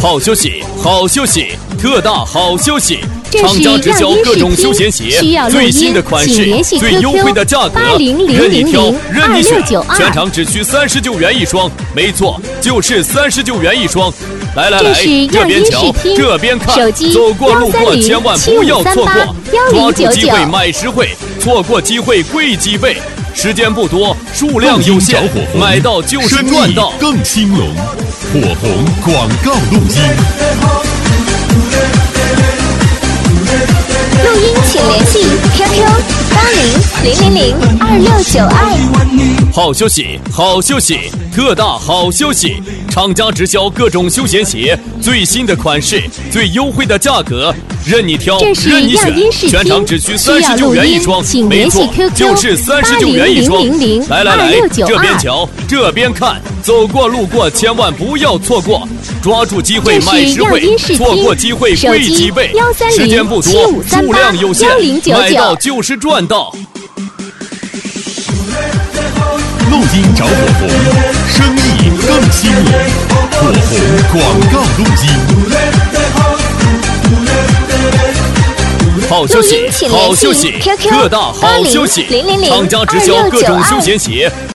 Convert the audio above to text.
好休息，好休息，特大好消息！ 这厂家直销各种休闲需鞋， 要录音最新的款式请联系， 最优惠的价格，任你挑，任你选， 80002692 全场只需39元一双，没错，就是39元一双。来来来，这边瞧，这边看，走过路过千万不要错过，抓住机会买实惠，错过机会贵几倍。时间不多，数量有限，买到就是赚到。 更兴隆，火红广告录音。 录音请联系 QQ80000262。 好休息，好休息，特大好消息！厂家直销各种休闲鞋，最新的款式，最优惠的价格，任你挑，任你选，全场只需39元一双，没错，就是39元一双。来来来，这边瞧，这边看，走过路过千万不要错过，抓住机会买实惠，错过机会贵几倍。时间不多，数量有限，买到就是赚到。 录音找火红，生意更兴隆。火红广告录音。 好消息，好消息，特大好消息！厂家直销各种休闲鞋。